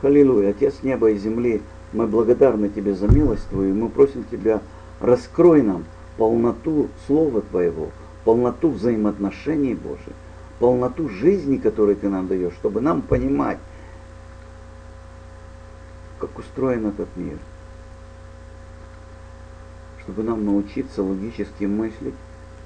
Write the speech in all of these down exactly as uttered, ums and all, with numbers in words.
Халилуя, Отец неба и земли, мы благодарны Тебе за милость Твою, мы просим Тебя, раскрой нам полноту Слова Твоего, полноту взаимоотношений Божьих, полноту жизни, которую Ты нам даешь, чтобы нам понимать, как устроен этот мир, чтобы нам научиться логически мыслить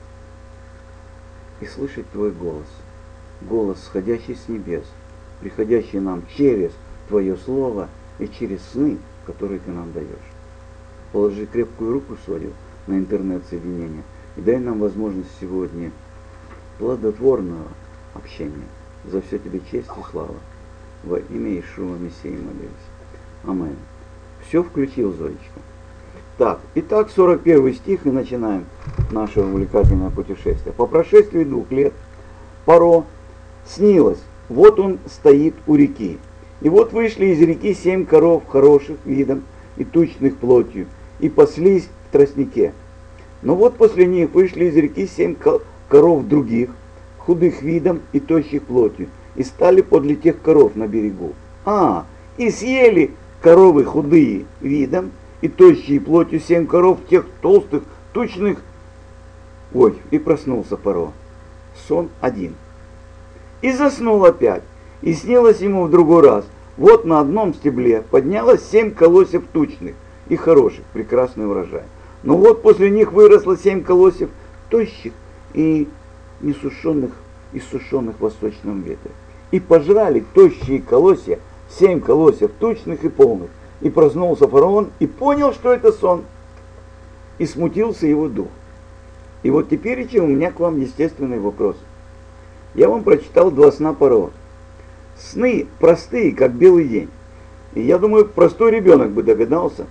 и слышать Твой голос, голос, сходящий с небес, приходящий нам через Твое Слово и через сны, которые Ты нам даешь. Положи крепкую руку свою на интернет-соединение и дай нам возможность сегодня плодотворного общения. За все Тебе честь и слава. Во имя Иешуа Мессии молились. Аминь. Все включил, Зоечка. Так, итак, сорок первый стих, и начинаем наше увлекательное путешествие. По прошествии двух лет Паро снилось, вот он стоит у реки. И вот вышли из реки семь коров хороших видом и тучных плотью, и паслись в тростнике. Но вот после них вышли из реки семь коров других, худых видом и тощих плотью, и стали подле тех коров на берегу. А, и съели коровы худые видом и тощие плотью семь коров тех толстых, тучных. Ой, и проснулся Паро. Сон один. И заснул опять. И снилось ему в другой раз. Вот на одном стебле поднялось семь колосьев тучных и хороших, прекрасный урожай. Но вот после них выросло семь колосьев тощих и несушеных, иссушенных в восточном ветре. И пожрали тощие колосья, семь колосьев тучных и полных. И проснулся фараон и понял, что это сон. И смутился его дух. И вот теперь у меня к вам естественный вопрос. Я вам прочитал два сна Паро. Сны простые, как белый день. И я думаю, простой ребенок бы догадался,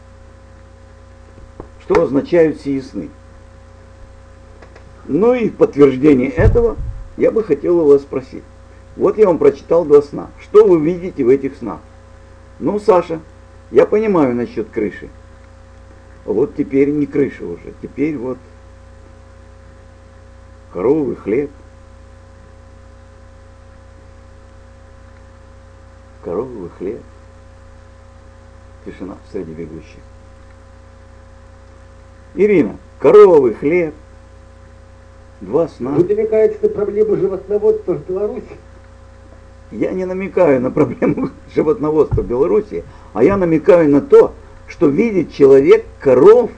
что означают сии сны. Ну и в подтверждение этого я бы хотел у вас спросить. Вот я вам прочитал два сна. Что вы видите в этих снах? Ну, Саша, я понимаю насчет крыши. Вот теперь не крыша уже. Теперь вот коровы, хлеб. Коровый хлеб. Тишина среди бегущих. Ирина, коровый хлеб. Два сна. Вы намекаете на проблему животноводства в Беларуси? Я не намекаю на проблему животноводства в Беларуси, а я намекаю на то, что видит человек коров,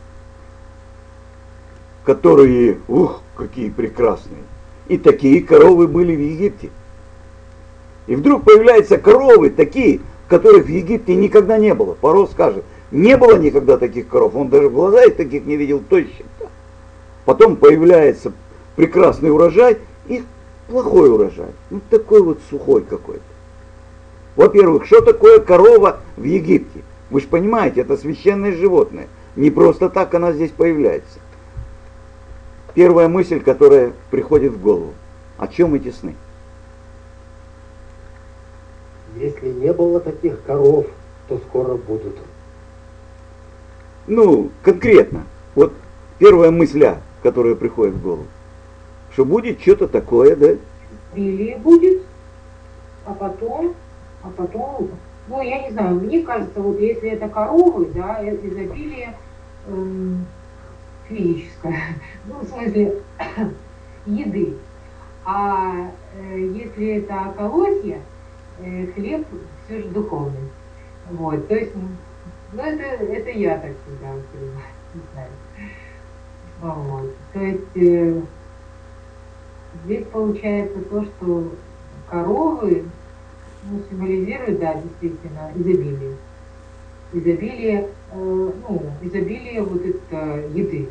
которые, ух, какие прекрасные. И такие коровы были в Египте. И вдруг появляются коровы такие, которых в Египте никогда не было. Паро скажет, не было никогда таких коров. Он даже в глаза их таких не видел точно. Потом появляется прекрасный урожай и плохой урожай. Ну такой вот сухой какой-то. Во-первых, что такое корова в Египте? Вы же понимаете, это священное животное. Не просто так она здесь появляется. Первая мысль, которая приходит в голову. О чем эти сны? Если не было таких коров, то скоро будут. Ну, конкретно. Вот первая мысля, которая приходит в голову. Что будет что-то такое, да? Изобилие будет, а потом, а потом, ну, я не знаю, мне кажется, вот если это коровы, да, это изобилие эм, физическое, ну, в смысле, еды. А э, если это колосья, э, хлеб все же духовный. Вот, то есть, ну, это, это я так всегда понимаю, не знаю. Вот. То есть э, здесь получается то, что коровы, ну, символизируют, да, действительно, изобилие. Изобилие, э, ну, изобилие вот это еды.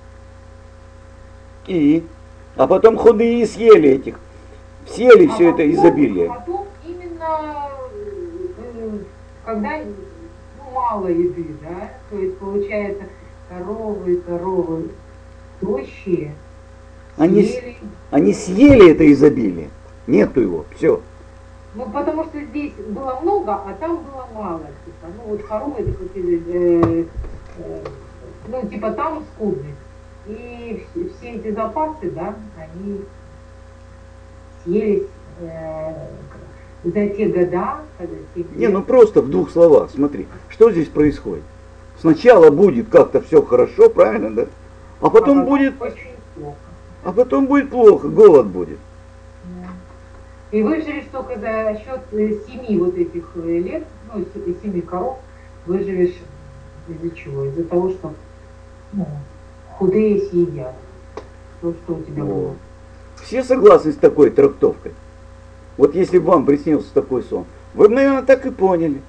И? А потом худые съели этих. Съели а все потом, это изобилие. А потом именно, э, когда ну, мало еды, да, то есть получается коровы, коровы тощие, Они, съели. они съели это изобилие. Нету его. Все. Ну, потому что здесь было много, а там было мало. Типа. Ну, вот коровы, это какие-то, э, э, ну, типа там скудность. И все, все эти запасы, да, они съелись, э, за те года, когда тебе... Не, ну просто в двух словах, смотри, что здесь происходит. Сначала будет как-то все хорошо, правильно, да? А потом, а потом будет... Очень плохо. А потом будет плохо, голод будет. Да. И выживешь только за счет семи вот этих лет, ну, семи коров, выживешь из-за чего? Из-за того, что ну, худые съедят то, что у тебя было. Все согласны с такой трактовкой? Вот если бы вам приснился такой сон, вы бы, наверное, так и поняли.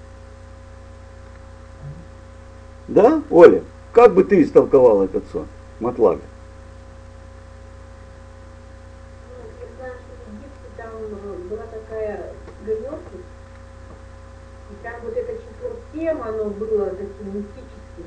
Да, Оля? Как бы ты истолковала этот сон, Матлага? Я знаю, что в Египте там была такая гримерка, и там вот это число семь, оно было таким мистическим.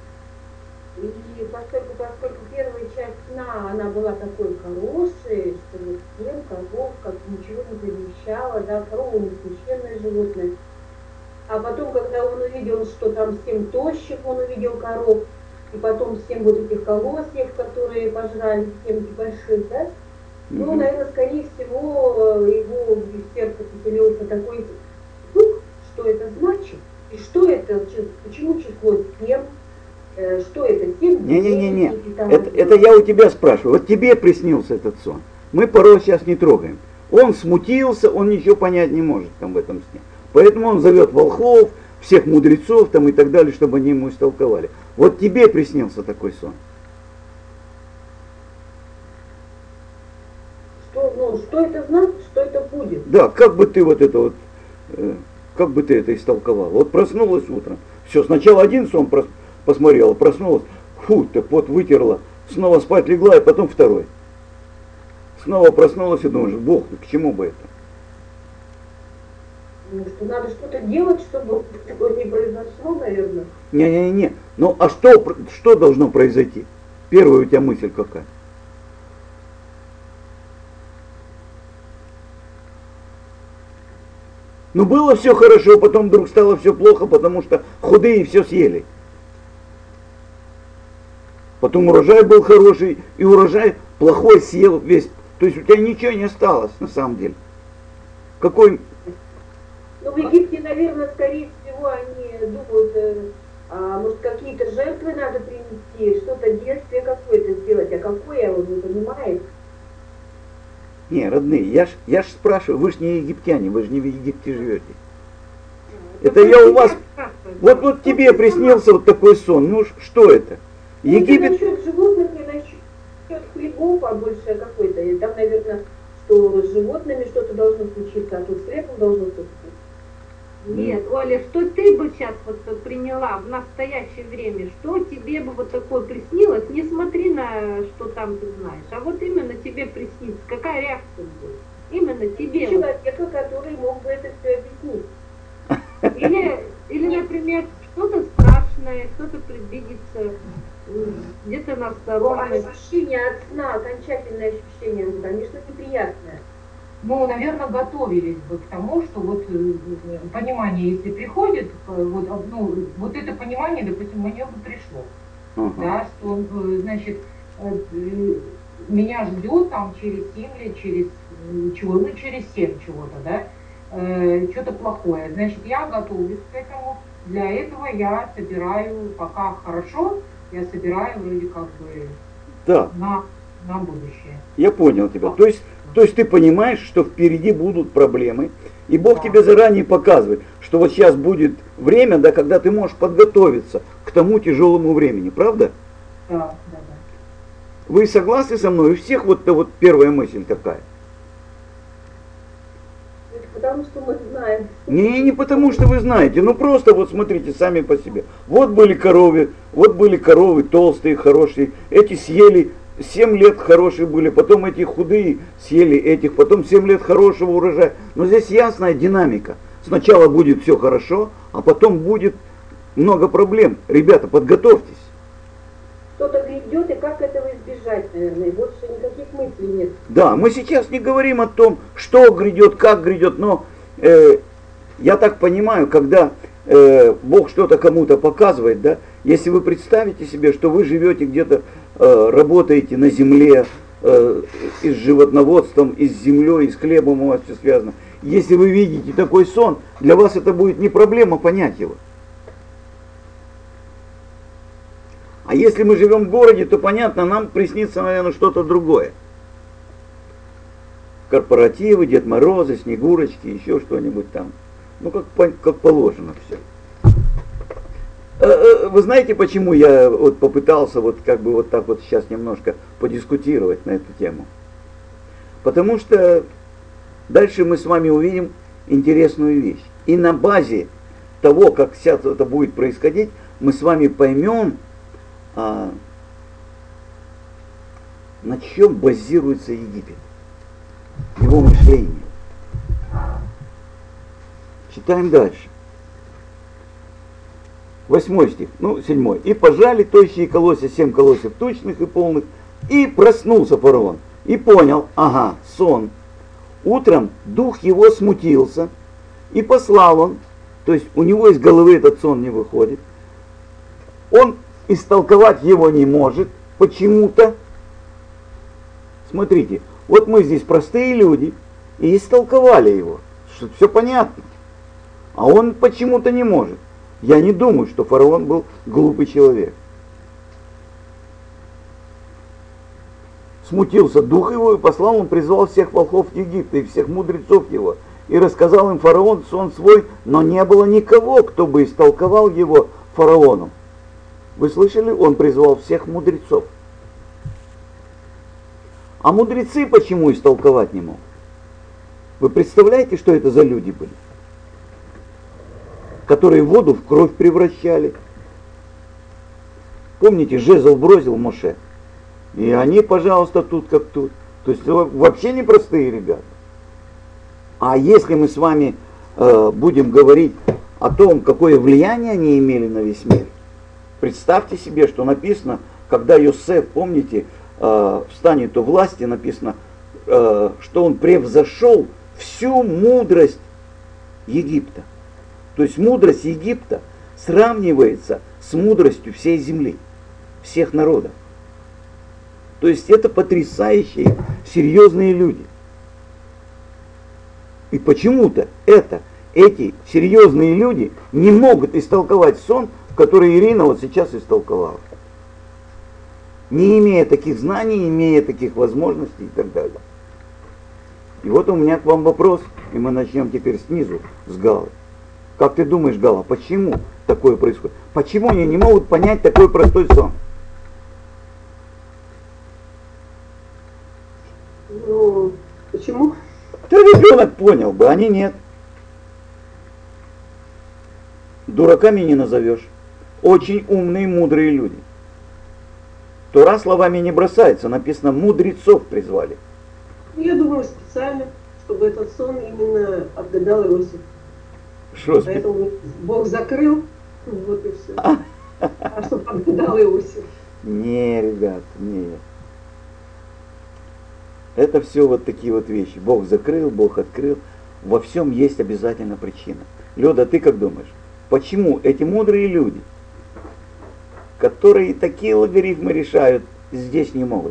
И поскольку, поскольку первая часть сна, она была такой хорошей, что вот семь коров, как ничего не предвещало, да, корова не священное животное. А потом, когда он увидел, что там семь тощих, он увидел коров, и потом семь вот этих колосьев, которые пожрали семь больших, да, ну, наверное, скорее всего, его сердце поселился такой звук, что это значит, и что это, почему число семь, что это, семь? Не-не-не, это, это я у тебя спрашиваю, вот тебе приснился этот сон, мы порой сейчас не трогаем. Он смутился, он ничего понять не может там в этом сне. Поэтому он зовет волхвов, всех мудрецов там и так далее, чтобы они ему истолковали. Вот тебе приснился такой сон. Что, ну, что это значит, что это будет? Да, как бы ты вот это вот, э, как бы ты это истолковал? Вот проснулась утром, все, сначала один сон прос, посмотрела, проснулась, фу, так вот вытерла, снова спать легла, и потом второй. Снова проснулась и думаешь, Бог, к чему бы это? Ну, что надо что-то делать, чтобы такое не произошло, наверное. Не-не-не, ну а что, что должно произойти? Первая у тебя мысль какая? Ну было все хорошо, потом вдруг стало все плохо, потому что худые все съели. Потом урожай был хороший, и урожай плохой съел весь. То есть у тебя ничего не осталось на самом деле. Какой... Ну, в Египте, наверное, скорее всего, они думают, а, может, какие-то жертвы надо принести, что-то действие какое-то сделать. А какое, он не понимает? Не, родные, я ж, я ж спрашиваю, вы же не египтяне, вы же не в Египте живете. Это я у вас... Вот, вот тебе приснился вот такой сон. Ну, что это? Египет... Насчет животных и насчет хлебов, а больше какой-то. И там, наверное, что с животными что-то должно случиться, а тут с хлебом должно случиться. Нет, Оля, что ты бы сейчас вот приняла в настоящее время, что тебе бы вот такое приснилось, не смотри на что там ты знаешь, а вот именно тебе приснится, какая реакция будет? Именно тебе. Человека, который мог бы это все объяснить. Или, или, например, что-то страшное, что-то предвидится, где-то на стороне. Ощущение от сна, окончательное ощущение, ну, конечно, неприятное. Ну, наверное, готовились бы к тому, что вот понимание, если приходит, вот, ну, вот это понимание, допустим, мне бы пришло, uh-huh. да, что, значит, меня ждет там через семь лет, через чего, ну, через семь чего-то, да, э, что-то плохое. Значит, я готовлюсь к этому, для этого я собираю, пока хорошо, я собираю вроде как бы да. на, на будущее. Я понял тебя. То есть, то есть ты понимаешь, что впереди будут проблемы, и Бог да. тебе заранее показывает, что вот сейчас будет время, да, когда ты можешь подготовиться к тому тяжелому времени, правда? Да, да, да. Вы согласны со мной? У всех вот, вот первая мысль такая. Это потому что мы знаем. Не, не потому что вы знаете, ну просто вот смотрите сами по себе. Вот были коровы, вот были коровы толстые, хорошие, эти съели. Семь лет хорошие были, потом эти худые съели этих, потом семь лет хорошего урожая. Но здесь ясная динамика. Сначала будет все хорошо, а потом будет много проблем. Ребята, подготовьтесь. Кто-то грядет, и как этого избежать, наверное, и больше никаких мыслей нет. Да, мы сейчас не говорим о том, что грядет, как грядет, но э, я так понимаю, когда э, Бог что-то кому-то показывает, да, если вы представите себе, что вы живете где-то, э, работаете на земле, э, и с животноводством, и с землей, и с хлебом у вас все связано, Если вы видите такой сон, для вас это будет не проблема понять его. А если мы живем в городе, то понятно, нам приснится, наверное, что-то другое. Корпоративы, Дед Морозы, Снегурочки, еще что-нибудь там. Ну, как, как положено все. Вы знаете, почему я вот попытался вот как бы вот так вот сейчас немножко подискутировать на эту тему? Потому что дальше мы с вами увидим интересную вещь. И на базе того, как сейчас это будет происходить, мы с вами поймем, а, на чем базируется Египет, его мышление. Читаем дальше. Восьмой стих, ну, седьмой. «И пожали тощие колосья, семь колосьев тучных и полных, и проснулся фараон, и понял, ага, сон. Утром дух его смутился, и послал он, то есть у него из головы этот сон не выходит, он истолковать его не может почему-то». Смотрите, вот мы здесь простые люди, и истолковали его, что все понятно, а он почему-то не может. Я не думаю, что фараон был глупый человек. Смутился дух его, и послал он, призвал всех волхвов Египта и всех мудрецов его, и рассказал им фараон сон свой, но не было никого, кто бы истолковал его фараону. Вы слышали? Он призвал всех мудрецов. А мудрецы почему истолковать не могут? Вы представляете, что это за люди были? Которые воду в кровь превращали. Помните, жезл бросил Моше. И они, пожалуйста, тут как тут. То есть вообще непростые ребята. А если мы с вами э, будем говорить о том, какое влияние они имели на весь мир, представьте себе, что написано, когда Йосеф, помните, э, встанет у власти, написано, э, что он превзошел всю мудрость Египта. То есть мудрость Египта сравнивается с мудростью всей земли, всех народов. То есть это потрясающие, серьезные люди. И почему-то это, эти серьезные люди не могут истолковать сон, который Ирина вот сейчас истолковала. Не имея таких знаний, не имея таких возможностей и так далее. И вот у меня к вам вопрос, и мы начнем теперь снизу, с Галы. Как ты думаешь, Гала, почему такое происходит? Почему они не могут понять такой простой сон? Ну, почему? Да ребенок понял бы, они нет. Дураками не назовешь. Очень умные, мудрые люди. Тора словами не бросается, написано, мудрецов призвали. Я думаю, специально, чтобы этот сон именно отгадал Иосиф. Шо, Поэтому Бог закрыл, вот и все. А, а чтобы отгадал Иосиф. Не, ребят, нет. Это все вот такие вот вещи. Бог закрыл, Бог открыл. Во всем есть обязательно причина. Люда, ты как думаешь, почему эти мудрые люди, которые такие логарифмы решают, здесь не могут?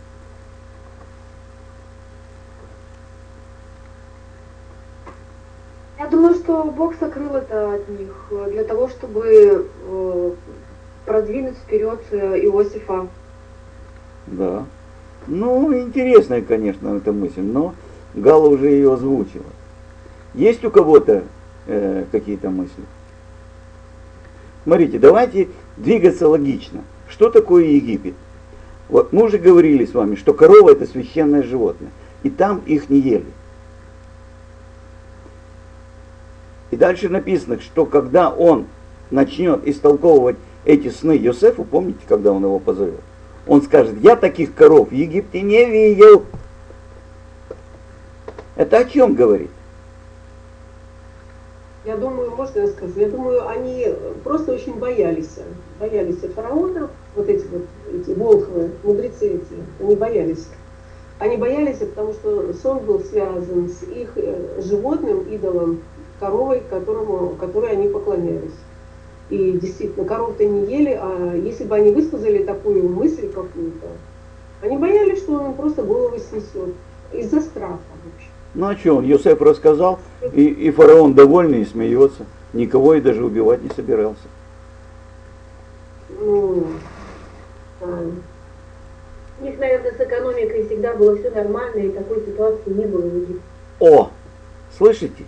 Я думаю, что Бог сокрыл это от них для того, чтобы э, продвинуть вперед Иосифа. Да. Ну, интересная, конечно, эта мысль, но Гала уже ее озвучила. Есть у кого-то э, какие-то мысли? Смотрите, давайте двигаться логично. Что такое Египет? Вот мы уже говорили с вами, что корова это священное животное, и там их не ели. И дальше написано, что когда он начнет истолковывать эти сны Йосефу, помните, когда он его позовет, он скажет, я таких коров в Египте не видел. Это о чем говорит? Я думаю, можно я скажу, я думаю, они просто очень боялись. Боялись фараона, вот эти вот эти волхвы, мудрецы эти, они боялись. Они боялись, потому что сон был связан с их животным, идолом, коровой, которому, которой они поклонялись. И действительно, коров-то не ели, а если бы они высказали такую мысль какую-то, они боялись, что он им просто голову снесет. Из-за страха, в общем. Ну а что, он Йосеф рассказал, и, и фараон довольный и смеется. Никого и даже убивать не собирался. Ну, а, у них, наверное, с экономикой всегда было все нормально, и такой ситуации не было в Египте. О, слышите?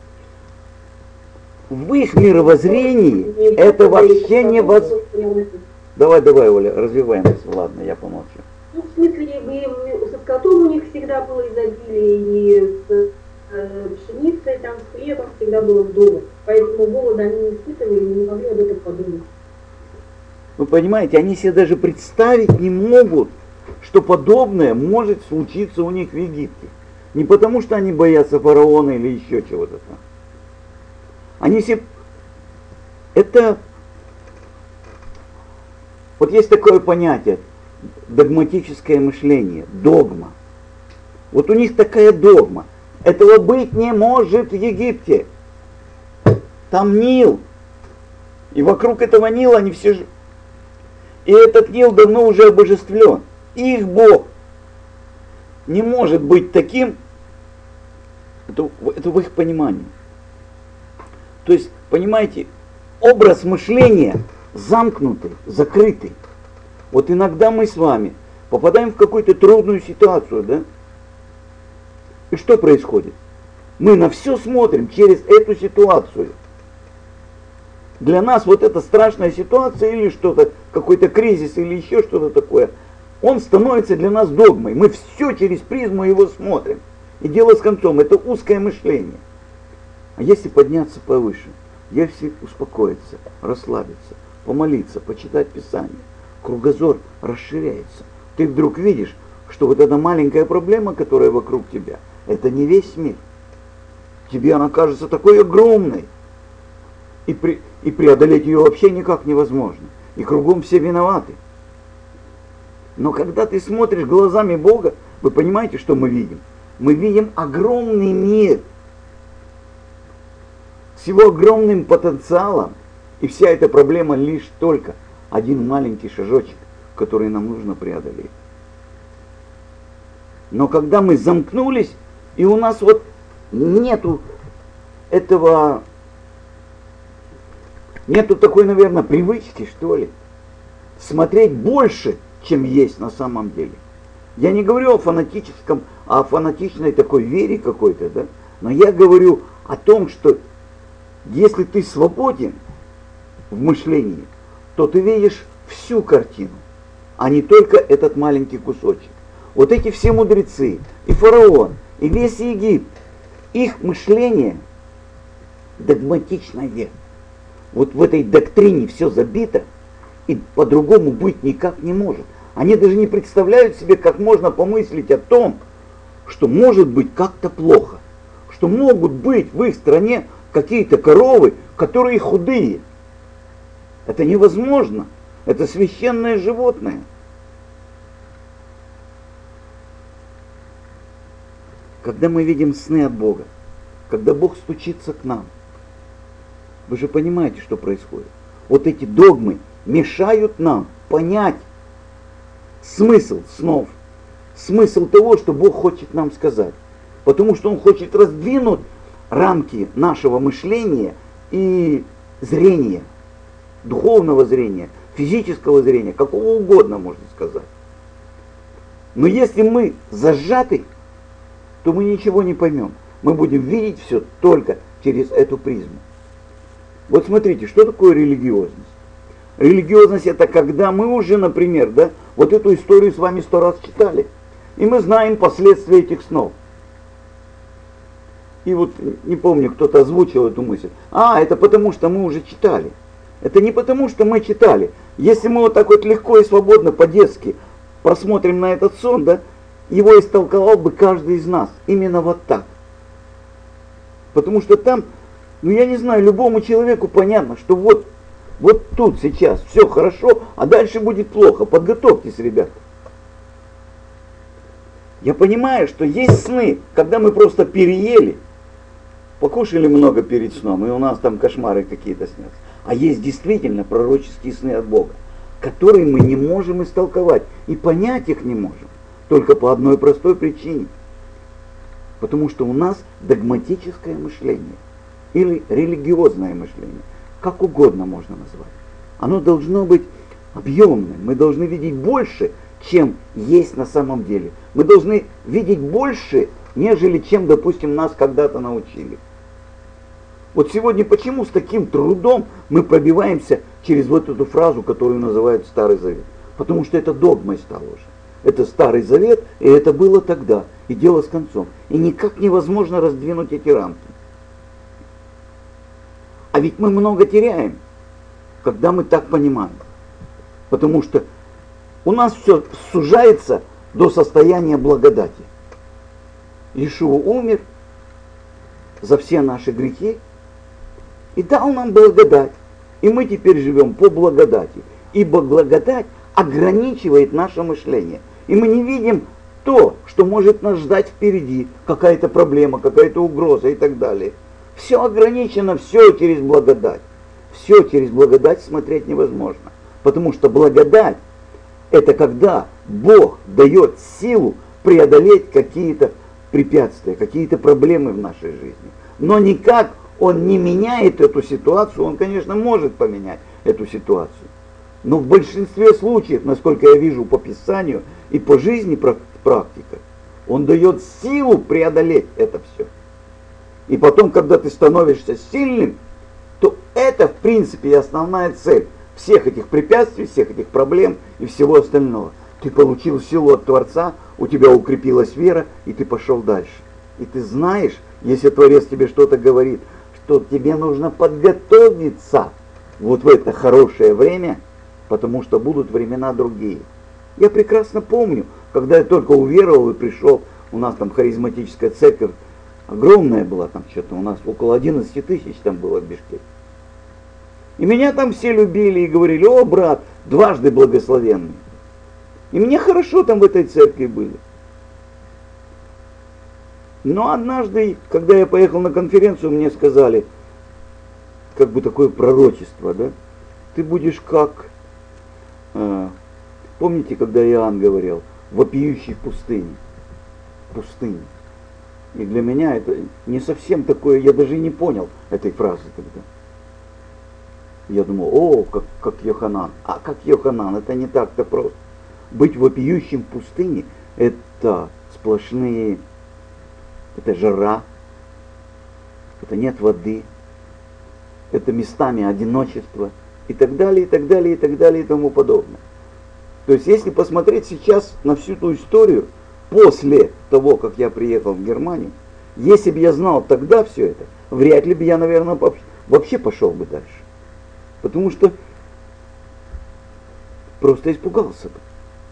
В их мировоззрении Не это просто вообще их не воз... Давай, давай, Оля, развиваем мысль. Ладно, я помолчу. Ну, в смысле, и со скотом у них всегда было изобилие, и с э, пшеницей, там, с хлебом всегда было вдоволь. Поэтому голода они не испытывали и не могли об этом подумать. Вы понимаете, они себе даже представить не могут, что подобное может случиться у них в Египте. Не потому, что они боятся фараона или еще чего-то там. Они себе... Это... Вот есть такое понятие, догматическое мышление, догма. Вот у них такая догма. Этого быть не может в Египте. Там Нил. И вокруг этого Нила они все же... И этот Нил давно уже обожествлен. Их Бог не может быть таким, это, это в их понимании. То есть, понимаете, образ мышления замкнутый, закрытый. Вот иногда мы с вами попадаем в какую-то трудную ситуацию, да? И что происходит? Мы на все смотрим через эту ситуацию. Для нас вот эта страшная ситуация или что-то, какой-то кризис или еще что-то такое, он становится для нас догмой. Мы все через призму его смотрим. И дело с концом, это узкое мышление. А если подняться повыше, если успокоиться, расслабиться, помолиться, почитать Писание, кругозор расширяется. Ты вдруг видишь, что вот эта маленькая проблема, которая вокруг тебя, это не весь мир. Тебе она кажется такой огромной. И, при, и преодолеть ее вообще никак невозможно. И кругом все виноваты. Но когда ты смотришь глазами Бога, вы понимаете, что мы видим? Мы видим огромный мир с его огромным потенциалом. И вся эта проблема лишь только один маленький шажочек, который нам нужно преодолеть. Но когда мы замкнулись, и у нас вот нету этого... Нету такой, наверное, привычки, что ли, смотреть больше, чем есть на самом деле. Я не говорю о фанатическом, о фанатичной такой вере какой-то, да, но я говорю о том, что если ты свободен в мышлении, то ты видишь всю картину, а не только этот маленький кусочек. Вот эти все мудрецы, и фараон, и весь Египет, их мышление догматичная вера. Вот в этой доктрине все забито, и по-другому быть никак не может. Они даже не представляют себе, как можно помыслить о том, что может быть как-то плохо, что могут быть в их стране какие-то коровы, которые худые. Это невозможно. Это священное животное. Когда мы видим сны от Бога, когда Бог стучится к нам, вы же понимаете, что происходит. Вот эти догмы мешают нам понять смысл снов, смысл того, что Бог хочет нам сказать. Потому что Он хочет раздвинуть рамки нашего мышления и зрения, духовного зрения, физического зрения, какого угодно, можно сказать. Но если мы зажаты, то мы ничего не поймем. Мы будем видеть все только через эту призму. Вот смотрите, что такое религиозность? Религиозность это когда мы уже, например, да, вот эту историю с вами сто раз читали, и мы знаем последствия этих снов. И вот, не помню, кто-то озвучил эту мысль. А, это потому, что мы уже читали. Это не потому, что мы читали. Если мы вот так вот легко и свободно, по-детски посмотрим на этот сон, да, его истолковал бы каждый из нас. Именно вот так. Потому что там, ну я не знаю, любому человеку понятно, что вот, вот тут сейчас все хорошо, а дальше будет плохо. Подготовьтесь, ребята. Я понимаю, что есть сны, когда мы просто переели, покушали много перед сном, и у нас там кошмары какие-то снятся. А есть действительно пророческие сны от Бога, которые мы не можем истолковать, и понять их не можем. Только по одной простой причине. Потому что у нас догматическое мышление или религиозное мышление, как угодно можно назвать. Оно должно быть объемным. Мы должны видеть больше, чем есть на самом деле. Мы должны видеть больше, нежели чем, допустим, нас когда-то научили. Вот сегодня почему с таким трудом мы пробиваемся через вот эту фразу, которую называют Старый Завет? Потому что это догмой стало уже. Это Старый Завет, и это было тогда, и дело с концом. И никак невозможно раздвинуть эти рамки. А ведь мы много теряем, когда мы так понимаем. Потому что у нас все сужается до состояния благодати. Иешуа умер за все наши грехи и дал нам благодать. И мы теперь живем по благодати. Ибо благодать ограничивает наше мышление. И мы не видим то, что может нас ждать впереди. Какая-то проблема, какая-то угроза и так далее. Все ограничено, все через благодать. Все через благодать смотреть невозможно. Потому что благодать — это когда Бог дает силу преодолеть какие-то препятствия, какие-то проблемы в нашей жизни. Но никак Он не меняет эту ситуацию. Он, конечно, может поменять эту ситуацию. Но в большинстве случаев, насколько я вижу по Писанию и по жизни практика, Он дает силу преодолеть это все. И потом, когда ты становишься сильным, то это, в принципе, и основная цель всех этих препятствий, всех этих проблем и всего остального. Ты получил силу от Творца, у тебя укрепилась вера, и ты пошел дальше. И ты знаешь, если Творец тебе что-то говорит, что тебе нужно подготовиться вот в это хорошее время, потому что будут времена другие. Я прекрасно помню, когда я только уверовал и пришел, у нас там харизматическая церковь, огромная была там что-то, у нас около одиннадцати тысяч там было в Бишкеке. И меня там все любили и говорили: о, брат, дважды благословенный. И мне хорошо там в этой церкви были. Но однажды, когда я поехал на конференцию, мне сказали, как бы такое пророчество, да? Ты будешь как, э, помните, когда Иоанн говорил, вопиющий в пустыне. Пустыне. И для меня это не совсем такое, я даже и не понял этой фразы тогда. Я думал: о, как, как Йоханан. А как Йоханан, это не так-то просто. Быть вопиющим в пустыне — это сплошные, это жара, это нет воды, это местами одиночество и так далее, и так далее, и так далее, и тому подобное. То есть, если посмотреть сейчас на всю ту историю, после того, как я приехал в Германию, если бы я знал тогда все это, вряд ли бы я, наверное, вообще пошел бы дальше. Потому что просто испугался бы.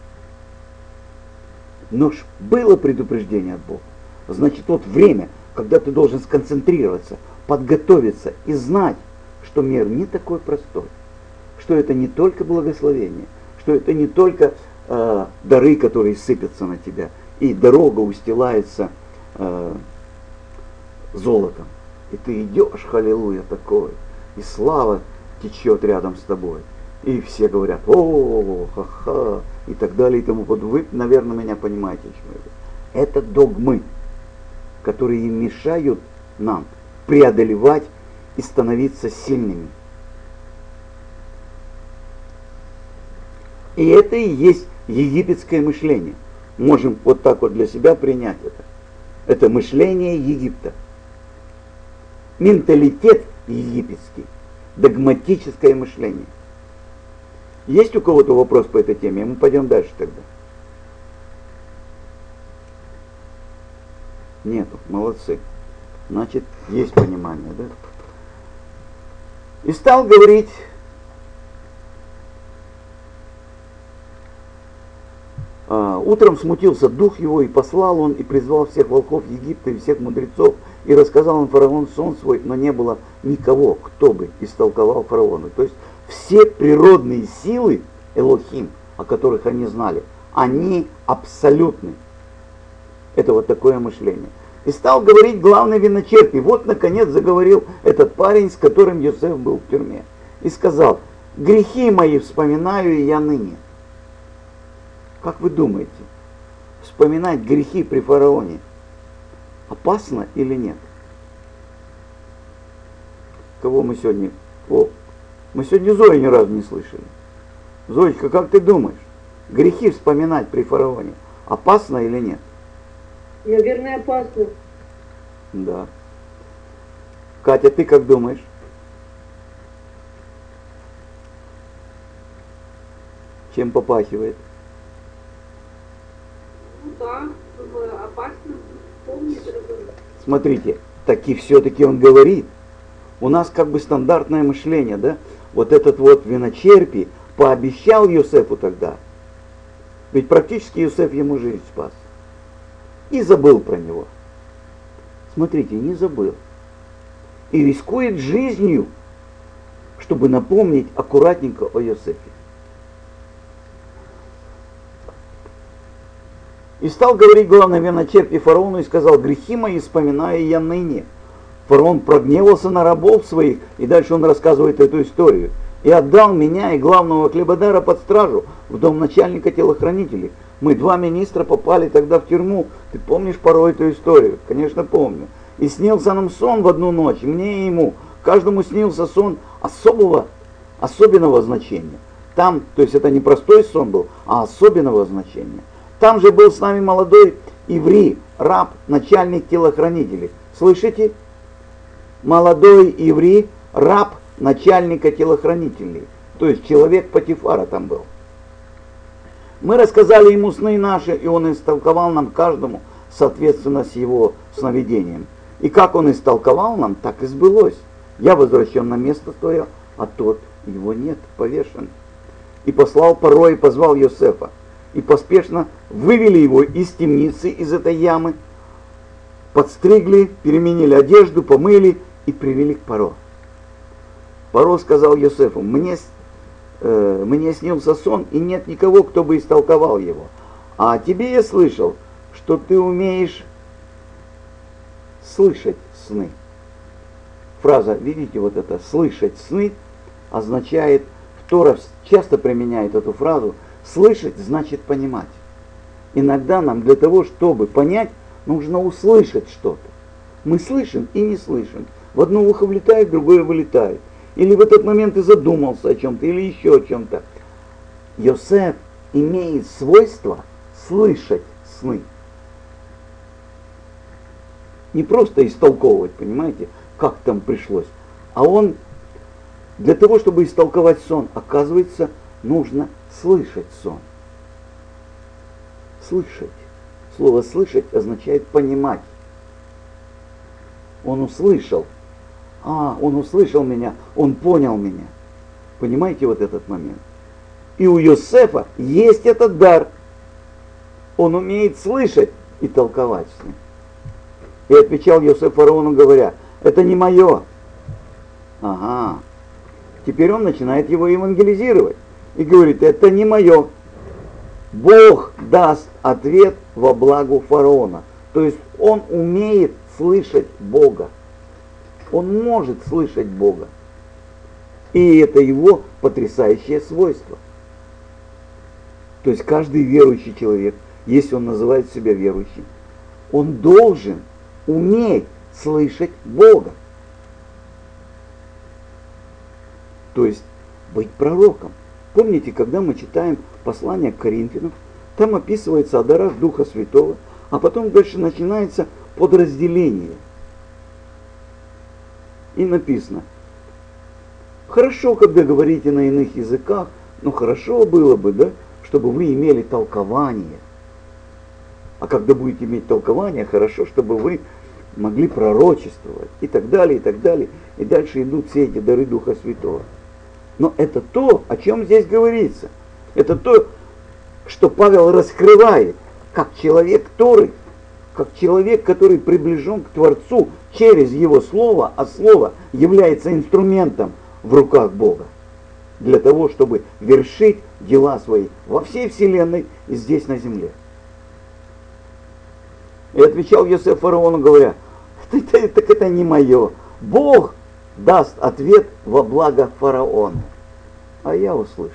Но ж было предупреждение от Бога. Значит, вот время, когда ты должен сконцентрироваться, подготовиться и знать, что мир не такой простой, что это не только благословение, что это не только э, дары, которые сыпятся на тебя, и дорога устилается э, золотом. И ты идешь, халилуя, такой, и слава течет рядом с тобой. И все говорят: о, ха-ха, и так далее, и тому подобное. Вы, наверное, меня понимаете, о чем я говорю. Это догмы, которые мешают нам преодолевать и становиться сильными. И это и есть египетское мышление. Можем вот так вот для себя принять это. Это мышление Египта. Менталитет египетский. Догматическое мышление. Есть у кого-то вопрос по этой теме? Мы пойдем дальше тогда. Нету. Молодцы. Значит, есть понимание, да? И стал говорить: а, утром смутился дух его, и послал он, и призвал всех волхов Египта и всех мудрецов, и рассказал им фараон сон свой, но не было никого, кто бы истолковал фараону. То есть все природные силы Элохим, о которых они знали, они абсолютны. Это вот такое мышление. И стал говорить главный виночерпий. Вот, наконец, заговорил этот парень, с которым Йосеф был в тюрьме. И сказал: грехи мои вспоминаю и я ныне. Как вы думаете, вспоминать грехи при фараоне опасно или нет? Кого мы сегодня... О, мы сегодня Зою ни разу не слышали. Зоечка, как ты думаешь, грехи вспоминать при фараоне опасно или нет? Наверное, опасно. Да. Катя, ты как думаешь? Чем попахивает? Ну да, думаю, опасно. Помни, дорогой. Смотрите, таки все-таки он говорит. У нас как бы стандартное мышление, да? Вот этот вот виночерпий пообещал Йосефу тогда. Ведь практически Йосеф ему жизнь спас. И забыл про него. Смотрите, не забыл. И рискует жизнью, чтобы напомнить аккуратненько о Йосефе. И стал говорить главный виночерпий фараону и сказал: грехи мои вспоминаю я ныне. Фараон прогневался на рабов своих, и дальше он рассказывает эту историю. И отдал меня и главного хлебодара под стражу в дом начальника телохранителей. Мы два министра попали тогда в тюрьму. Ты помнишь порой эту историю? Конечно, помню. И снился нам сон в одну ночь, мне и ему. Каждому снился сон особого, особенного значения. Там, то есть это не простой сон был, а особенного значения. Там же был с нами молодой еврей, раб, начальник телохранителей. Слышите? Молодой еврей, раб начальника телохранителей. То есть человек Потифара там был. Мы рассказали ему сны наши, и он истолковал нам каждому соответственно с его сновидением. И как он истолковал нам, так и сбылось. Я возвращен на место свое, а тот его нет, повешен. И послал порой и позвал Йосефа. И поспешно вывели его из темницы, из этой ямы, подстригли, переменили одежду, помыли и привели к Паро. Паро сказал Йосефу: мне, э, мне снился сон, и нет никого, кто бы истолковал его. А тебе я слышал, что ты умеешь слышать сны. Фраза, видите, вот это «слышать сны» означает, Тора часто применяет эту фразу, слышать значит понимать. Иногда нам для того, чтобы понять, нужно услышать что-то. Мы слышим и не слышим. В одно ухо влетает, в другое вылетает. Или в этот момент ты задумался о чем-то, или еще о чем-то. Йосеф имеет свойство слышать сны. Не просто истолковывать, понимаете, как там пришлось. А он, для того, чтобы истолковать сон, оказывается, нужно слышать сон. Слышать. Слово «слышать» означает понимать. Он услышал. А, он услышал меня, он понял меня. Понимаете вот этот момент? И у Йосефа есть этот дар. Он умеет слышать и толковать сны. И отвечал Йосеф фараону, говоря: это не мое. Ага. Теперь он начинает его евангелизировать. И говорит: это не мое. Бог даст ответ во благо фараона. То есть он умеет слышать Бога. Он может слышать Бога. И это его потрясающее свойство. То есть каждый верующий человек, если он называет себя верующим, он должен уметь слышать Бога. То есть быть пророком. Помните, когда мы читаем послание к Коринфянам, там описывается о дарах Духа Святого, а потом дальше начинается подразделение. И написано: хорошо, когда говорите на иных языках, но хорошо было бы, да, чтобы вы имели толкование. А когда будете иметь толкование, хорошо, чтобы вы могли пророчествовать. И так далее, и так далее. И дальше идут все эти дары Духа Святого. Но это то, о чем здесь говорится. Это то, что Павел раскрывает, как человек Торы, как человек, который приближен к Творцу через его слово, а слово является инструментом в руках Бога для того, чтобы вершить дела свои во всей вселенной и здесь на земле. И отвечал Йосеф фараону, говоря: так это не мое. Бог даст ответ во благо фараону. А я услышу.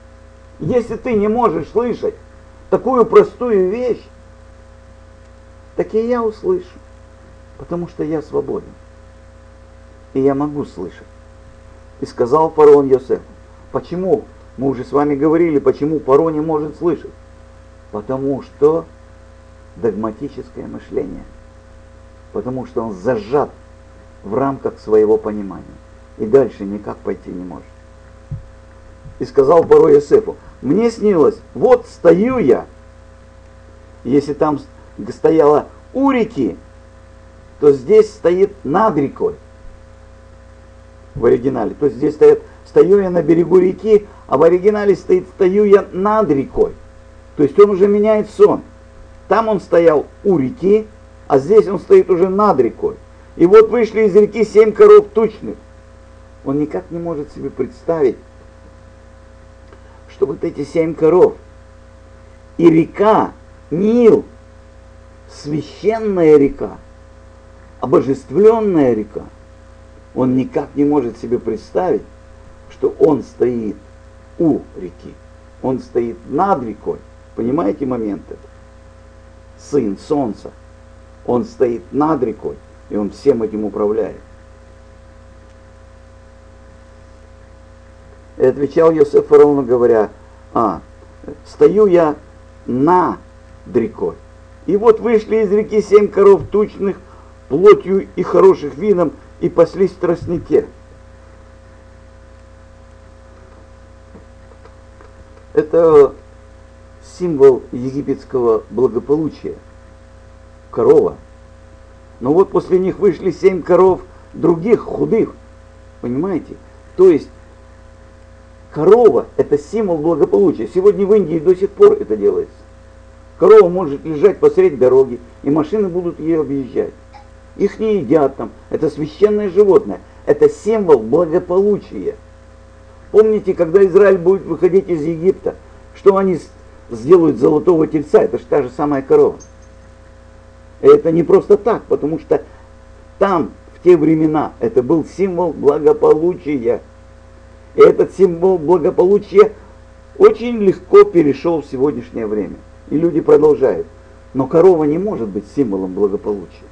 Если ты не можешь слышать такую простую вещь, так и я услышу, потому что я свободен. И я могу слышать. И сказал фараон Йосефу: почему? Мы уже с вами говорили, почему Паро не может слышать. Потому что догматическое мышление. Потому что он зажат в рамках своего понимания. И дальше никак пойти не может. И сказал Паро Йосефу: мне снилось, вот стою я. Если там стояла у реки, то здесь стоит над рекой. В оригинале. То есть здесь стоит, стою я на берегу реки, а в оригинале стоит, стою я над рекой. То есть он уже меняет сон. Там он стоял у реки, а здесь он стоит уже над рекой. И вот вышли из реки семь коров тучных. Он никак не может себе представить, что вот эти семь коров и река Нил, священная река, обожествленная река, он никак не может себе представить, что он стоит у реки, он стоит над рекой. Понимаете момент этот? Сын солнца, он стоит над рекой, и он всем этим управляет. И отвечал Йосеф фараону, говоря: а, стою я над рекой. И вот вышли из реки семь коров тучных, плотью и хороших вином, и паслись в тростнике. Это символ египетского благополучия. Корова. Но вот после них вышли семь коров других, худых. Понимаете? То есть корова – это символ благополучия. Сегодня в Индии до сих пор это делается. Корова может лежать посреди дороги, и машины будут ее объезжать. Их не едят там. Это священное животное. Это символ благополучия. Помните, когда Израиль будет выходить из Египта, что они сделают золотого тельца? Это же та же самая корова. И это не просто так, потому что там, в те времена, это был символ благополучия. И этот символ благополучия очень легко перешел в сегодняшнее время. И люди продолжают. Но корова не может быть символом благополучия.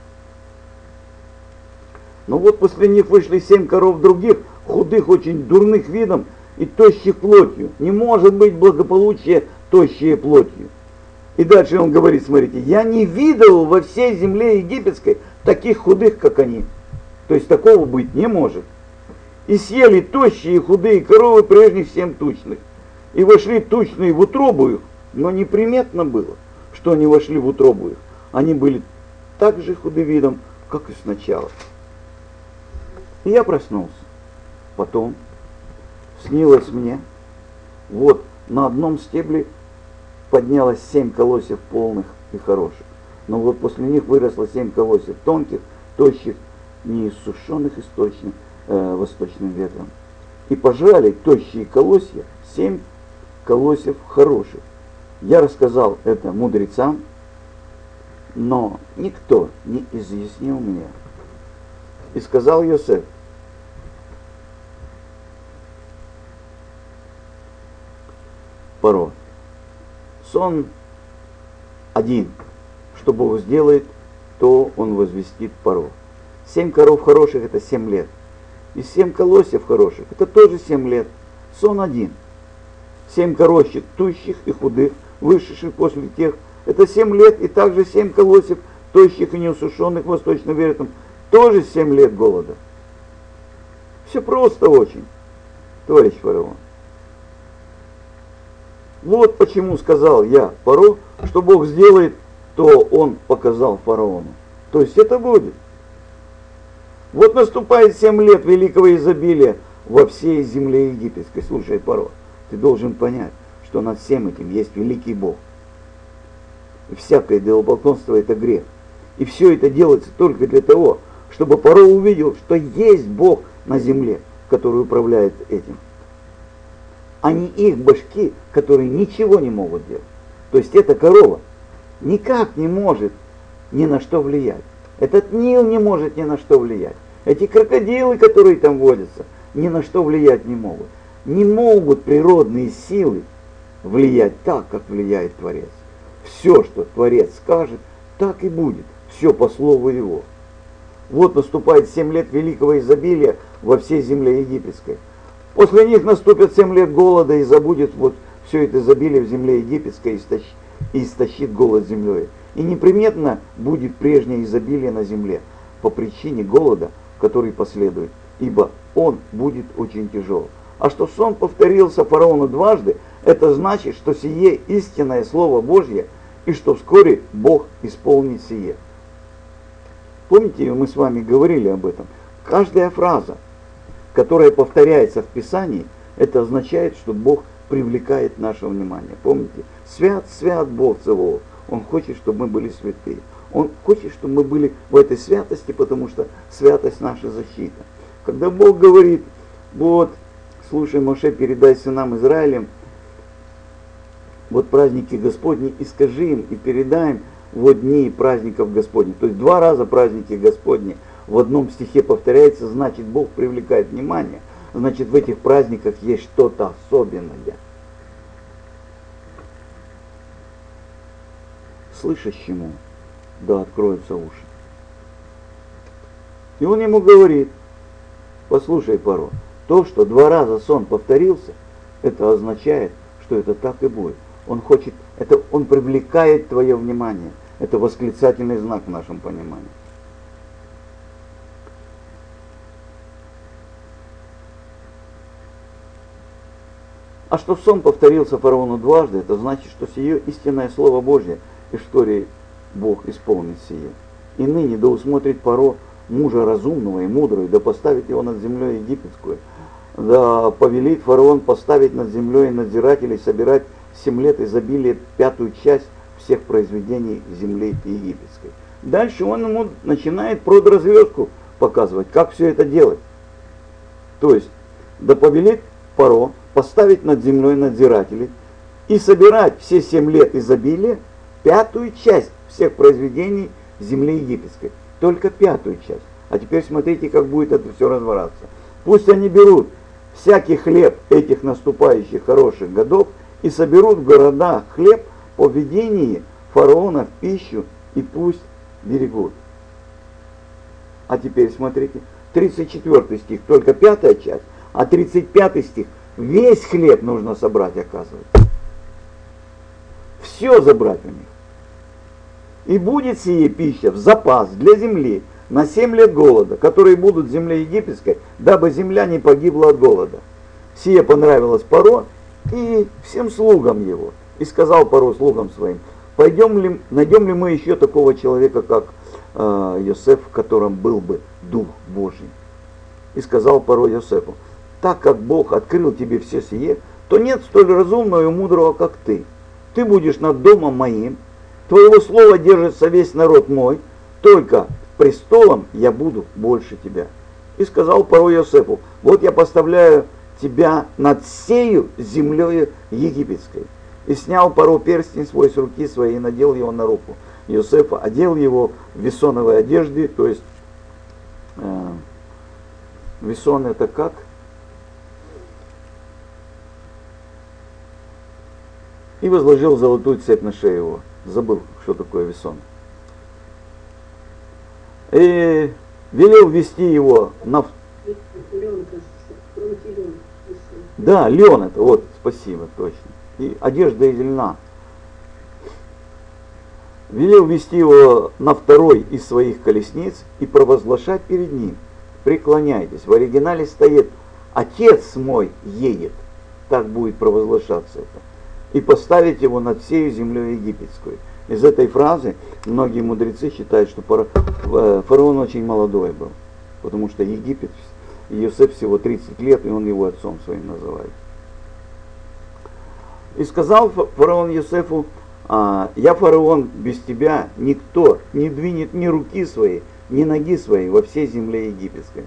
Но вот после них вышли семь коров других, худых, очень дурных видом и тощих плотью. Не может быть благополучие тощее плотью. И дальше он говорит, смотрите: я не видел во всей земле египетской таких худых, как они. То есть такого быть не может. И съели тощие и худые коровы прежних семь тучных. И вошли тучные в утробу их, но неприметно было, что они вошли в утробу их. Они были так же худы видом, как и сначала. И я проснулся. Потом снилось мне, вот на одном стебле поднялось семь колосьев полных и хороших. Но вот после них выросло семь колосьев тонких, тощих, неиссушенных источным, э, восточным ветром. И пожали тощие колосья семь колосьев хороших. Я рассказал это мудрецам, но никто не изъяснил мне. И сказал Йосеф: Паро, сон один, что Бог сделает, то он возвестит Паро. Семь коров хороших — это семь лет. И семь колосьев хороших — это тоже семь лет. Сон один. Семь корощек тущих и худых, вышедших после тех, это семь лет, и также семь колосьев тощих и неусушенных восточным ветром, тоже семь лет голода. Все просто очень, товарищ фараон. Вот почему сказал я Паро, что Бог сделает, то он показал фараону. То есть это будет. Вот наступает семь лет великого изобилия во всей земле египетской. Слушай, Паро, ты должен понять, что над всем этим есть великий Бог. И всякое идолопоклонство — это грех. И все это делается только для того, чтобы Паро увидел, что есть Бог на земле, который управляет этим. А не их башки, которые ничего не могут делать. То есть эта корова никак не может ни на что влиять. Этот Нил не может ни на что влиять. Эти крокодилы, которые там водятся, ни на что влиять не могут. Не могут природные силы влиять так, как влияет Творец. Все, что Творец скажет, так и будет. все по слову его. Вот наступает семь лет великого изобилия во всей земле египетской. После них наступят семь лет голода, и забудет вот все это изобилие в земле египетской, и истощит, и истощит голод землей. И неприметно будет прежнее изобилие на земле по причине голода, который последует, ибо он будет очень тяжел. А что сон повторился фараону дважды, это значит, что сие истинное Слово Божье, и что вскоре Бог исполнит сие. Помните, мы с вами говорили об этом. Каждая фраза, которая повторяется в Писании, это означает, что Бог привлекает наше внимание. Помните, свят, свят Бог Цаваоф. Он хочет, чтобы мы были святые. Он хочет, чтобы мы были в этой святости, потому что святость наша защита. Когда Бог говорит, вот, слушай, Моше, передай сынам Израилем, вот праздники Господни, и скажи им, и передай им, вот дни праздников Господних. То есть два раза праздники Господни в одном стихе повторяется, значит, Бог привлекает внимание. Значит, в этих праздниках есть что-то особенное. Слышащему, да откроются уши. И он ему говорит, послушай, Фараон, то, что два раза сон повторился, это означает, что это так и будет. Он хочет, это, он привлекает твое внимание. Это восклицательный знак в нашем понимании. А что сон повторился фараону дважды, это значит, что сие истинное Слово Божье, и вскоре Бог исполнит сие. И ныне да усмотрит Фаро мужа разумного и мудрого, да поставит его над землей египетскую, да повелит фараон поставить над землей надзирателей, собирать семь лет изобилия пятую часть всех произведений земли египетской. Дальше он ему начинает продразвездку показывать, как все это делать. То есть, да повелит Фаро поставить над землей надзирателей и собирать все семь лет изобилия пятую часть всех произведений земли египетской. Только пятую часть. А теперь смотрите, как будет это все разворачиваться. Пусть они берут всякий хлеб этих наступающих хороших годов и соберут в городах хлеб по ведении фараона в пищу, и пусть берегут. А теперь смотрите, тридцать четвёртый стих, только пятая часть, а тридцать пятый стих, весь хлеб нужно собрать, оказывается. Все забрать у них. И будет сие пища в запас для земли на семь лет голода, которые будут в земле египетской, дабы земля не погибла от голода. Сие понравилось Фаро и всем слугам его. И сказал Фаро слугам своим, пойдем ли, найдем ли мы еще такого человека, как э, Йосеф, в котором был бы Дух Божий. И сказал Фаро Йосефу, так как Бог открыл тебе все сие, то нет столь разумного и мудрого, как ты. Ты будешь над домом моим, твоего слова держится весь народ мой, только престолом я буду больше тебя. И сказал Фаро Йосефу, вот я поставляю тебя над сею землею египетской. И снял Фаро перстень свой с руки своей и надел его на руку Йосефа, одел его в весоновой одежде, то есть э, весон это как? И возложил золотую цепь на шею его. Забыл, что такое весон. И велел вести его на... Да, лен это, вот, спасибо, точно. И одежда из льна. Велел вести его на второй из своих колесниц и провозглашать перед ним. Преклоняйтесь. В оригинале стоит «Отец мой едет». Так будет провозглашаться это. И поставить его над всей землей египетской. Из этой фразы многие мудрецы считают, что фараон очень молодой был. Потому что Египет, Йосеф всего тридцать лет, и он его отцом своим называет. И сказал фараон Йосефу, я, фараон, без тебя никто не двинет ни руки своей, ни ноги своей во всей земле египетской.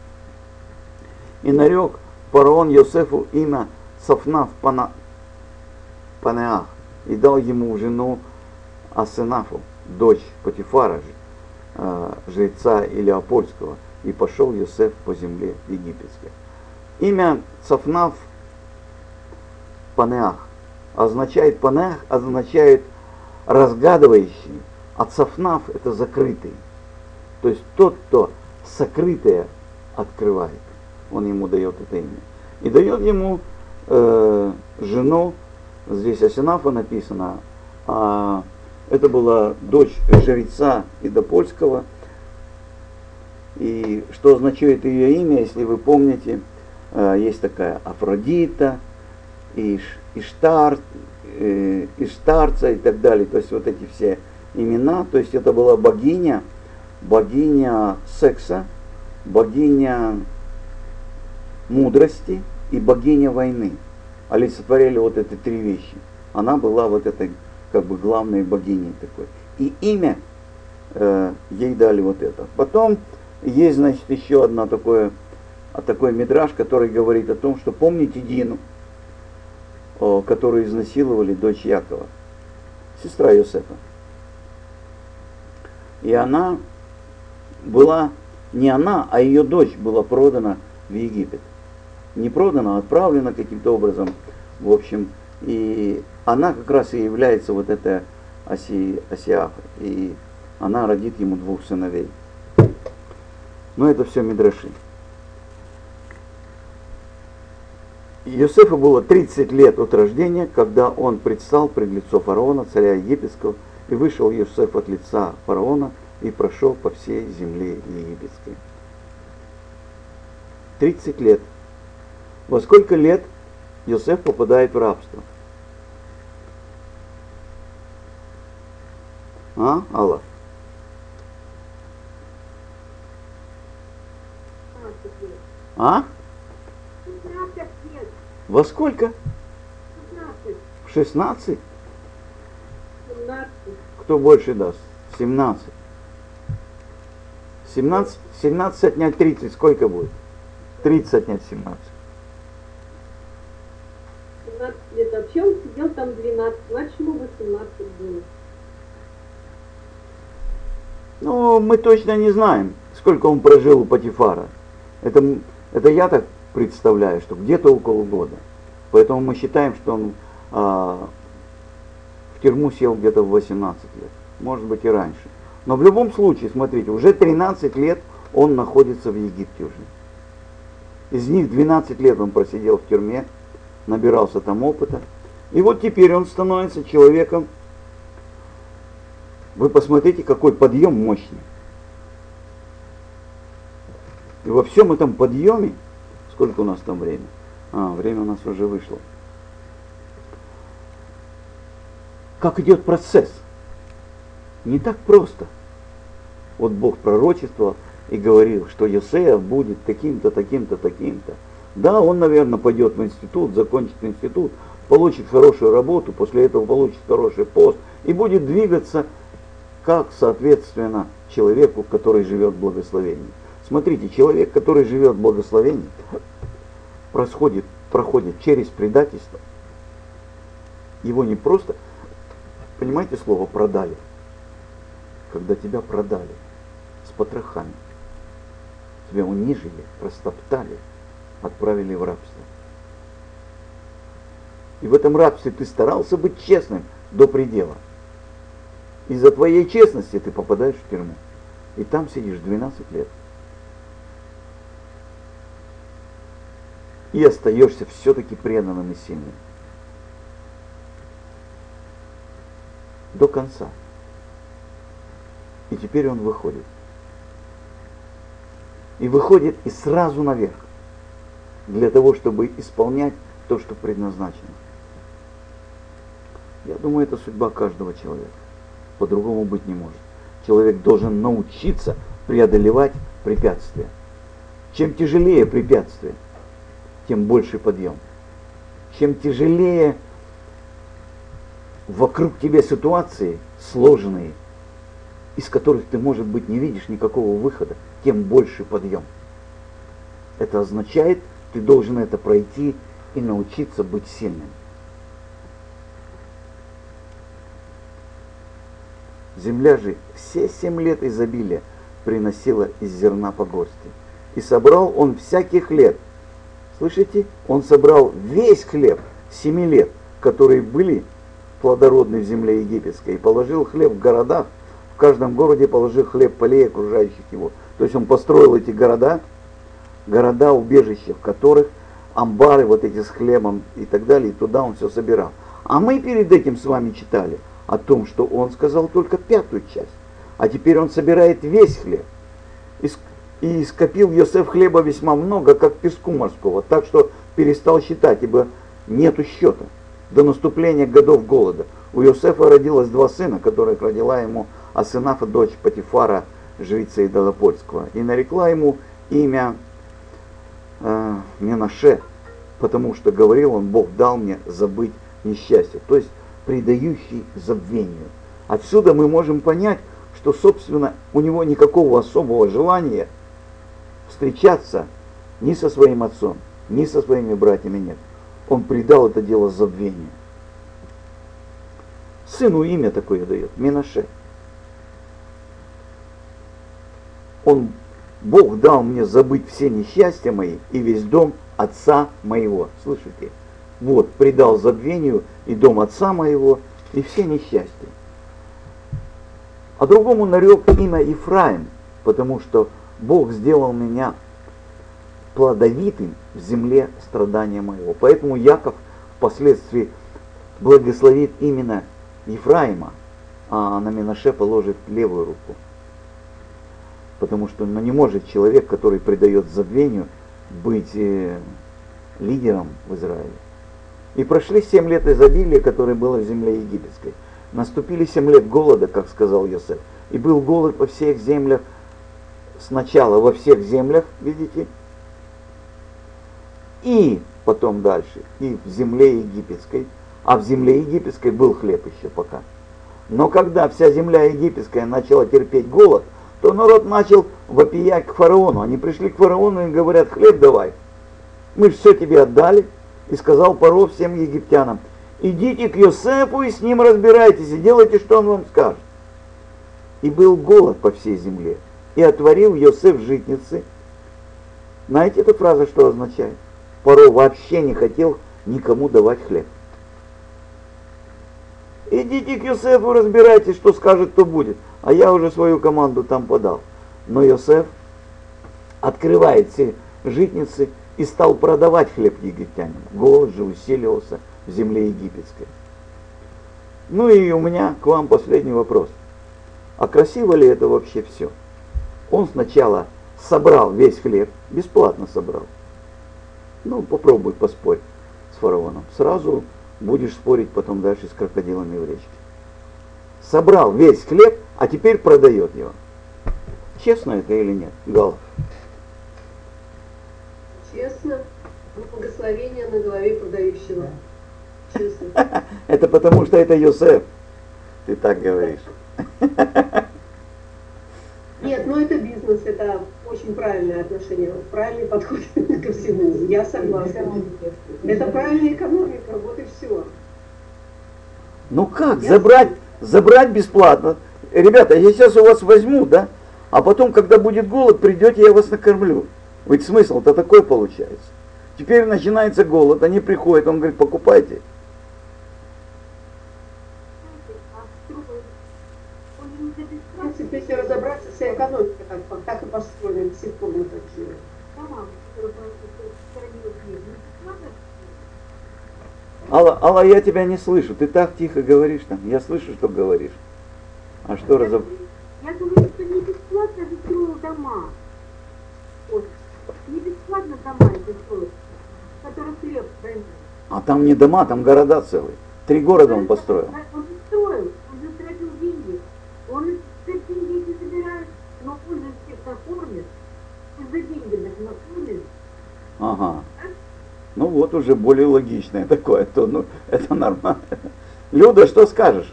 И нарек фараон Йосефу имя Сафнаф Панеах, и дал ему в жену Асенафу, дочь Потифара, жреца Илеопольского, и пошел Йосеф по земле египетской. Имя Сафнаф Панеах означает, Панеах означает разгадывающий, А цафнаф это закрытый. То есть тот, кто сокрытое открывает, он ему дает это имя. И дает ему э, жену, здесь Асенафа написано, а это была дочь жреца Идопольского. И что означает ее имя, если вы помните, э, есть такая Афродита, Иш, Иштар, э, Иштарца и так далее. То есть вот эти все имена, то есть это была богиня, богиня секса, богиня мудрости и богиня войны. Олицетворяли вот эти три вещи. Она была вот этой как бы главной богиней такой. И имя э, ей дали вот это. Потом есть, значит, еще одна такое, такой мидраш, который говорит о том, что помните Дину, о, которую изнасиловали дочь Якова, сестра Йосефа. И она была, не она, а ее дочь была продана в Египет. Не продана, а отправлена каким-то образом, в общем. И она как раз и является вот этой Оси, Осиафой. И она родит ему двух сыновей. Но это все мидраши. Йосефу было тридцать лет от рождения, когда он предстал пред лицо фараона, царя египетского, и вышел Йосеф от лица фараона и прошел по всей земле египетской. тридцать лет. Во сколько лет Йосеф попадает в рабство? А, Алла? А? шестнадцать лет. Во сколько? шестнадцать. В шестнадцать? семнадцать. Кто больше даст? семнадцать. семнадцать, семнадцать отнять тридцать, сколько будет? тридцать отнять семнадцать. семнадцать лет. Вообще он сидел там двенадцать, значит ему восемнадцать было. Ну, мы точно не знаем, сколько он прожил у Патифара. Это, это я так представляю, что где-то около года. Поэтому мы считаем, что он а, в тюрьму сел где-то в восемнадцать лет. Может быть и раньше. Но в любом случае, смотрите, уже тринадцать лет он находится в Египте уже. Из них двенадцать лет он просидел в тюрьме, набирался там опыта. И вот теперь он становится человеком. Вы посмотрите, какой подъем мощный. И во всем этом подъеме, сколько у нас там время? А, время у нас уже вышло. Как идет процесс? Не так просто. Вот Бог пророчествовал и говорил, что Йосеф будет таким-то, таким-то, таким-то. Да, он, наверное, пойдет в институт, закончит институт, получит хорошую работу, после этого получит хороший пост и будет двигаться как, соответственно, человеку, который живет в благословении. Смотрите, человек, который живет в благословении, происходит, проходит через предательство. Его не просто, понимаете слово продали? Когда тебя продали с потрохами, тебя унижили, растоптали, отправили в рабство. И в этом рабстве ты старался быть честным до предела. Из-за твоей честности ты попадаешь в тюрьму. И там сидишь двенадцать лет. И остаешься все-таки преданным и сильным. До конца. И теперь он выходит. И выходит и сразу наверх. Для того, чтобы исполнять то, что предназначено. Я думаю, это судьба каждого человека. По-другому быть не может. Человек должен научиться преодолевать препятствия. Чем тяжелее препятствие, тем больше подъем. Чем тяжелее вокруг тебя ситуации сложные, из которых ты, может быть, не видишь никакого выхода, тем больше подъем. Это означает, ты должен это пройти и научиться быть сильным. Земля же все семь лет изобилия приносила из зерна по горсти. И собрал он всякий хлеб. Слышите? Он собрал весь хлеб семи лет, которые были плодородны в земле египетской, и положил хлеб в городах, в каждом городе положи хлеб полей, окружающих его. То есть он построил эти города, города, убежища, в которых амбары вот эти с хлебом и так далее, и туда он все собирал. А мы перед этим с вами читали о том, что он сказал только пятую часть. А теперь он собирает весь хлеб. И скопил Йосеф хлеба весьма много, как песку морского, так что перестал считать, ибо нету счета. До наступления годов голода у Йосефа родилось два сына, которых родила ему Асенафа, дочь Патифара, жрица Идолопольского, и нарекла ему имя э, Менаше, потому что говорил он: Бог дал мне забыть несчастье, то есть предающий забвению. Отсюда мы можем понять, что, собственно, у него никакого особого желания встречаться ни со своим отцом, ни со своими братьями нет. Он предал это дело забвению. Сыну имя такое дает, Менаше. Он, Бог дал мне забыть все несчастья мои и весь дом отца моего. Слышите? Вот, предал забвению и дом отца моего, и все несчастья. А другому нарек имя Ефраим, потому что Бог сделал меня плодовитым в земле страдания моего. Поэтому Яков впоследствии благословит именно Ефраима, а на Менаше положит левую руку. Потому что ну, не может человек, который предает забвению, быть э, лидером в Израиле. И прошли семь лет изобилия, которое было в земле египетской. Наступили семь лет голода, как сказал Йосеф. И был голод во всех землях, сначала во всех землях, видите, и потом дальше, и в земле египетской. А в земле египетской был хлеб еще пока. Но когда вся земля египетская начала терпеть голод, то народ начал вопиять к фараону. Они пришли к фараону и говорят: хлеб давай. Мы же все тебе отдали. И сказал Паро всем египтянам: идите к Йосефу и с ним разбирайтесь, и делайте, что он вам скажет. И был голод по всей земле. И отворил Йосеф житницы. Знаете, эта фраза что означает? Паро вообще не хотел никому давать хлеб. Идите к Йосефу, разбирайтесь, что скажет, то будет. А я уже свою команду там подал. Но Йосеф открывает все житницы и стал продавать хлеб египтянам. Голод же усиливался в земле египетской. Ну и у меня к вам последний вопрос. А красиво ли это вообще все? Он сначала собрал весь хлеб, бесплатно собрал. Ну, попробуй поспорь с фараоном. Сразу будешь спорить потом дальше с крокодилами в речке. Собрал весь хлеб, а теперь продает его. Честно это или нет, Гал? Честно, благословение на голове продающего. Честно. Это потому что это Йосеф. Ты так говоришь. Нет, ну это бизнес, это очень правильное отношение, правильный подход ко всему. Я согласна. Это правильная экономика, вот и все. Ну как, забрать, забрать бесплатно. Ребята, я сейчас у вас возьму, да? А потом, когда будет голод, придете, я вас накормлю. Ведь смысл-то такой получается. Теперь начинается голод, они приходят, он говорит: покупайте. В принципе, если разобраться, вся экономика так, так и построена, до сих пор мы так живем. Алла, Алла, я тебя не слышу, ты так тихо говоришь там. Я слышу, что говоришь. А что разоб... Я говорю, что не бесплатно же строил дома. Вот. Не бесплатно дома это строил, который хлеб производит. А там не дома, там города целые. Три города он построил. Он же строил, он же тратил деньги. Он эти деньги не собирает, но он же всех накормит. И за деньги так накормит. Ага. Ну вот уже более логичное такое, то ну это нормально. Люда, что скажешь?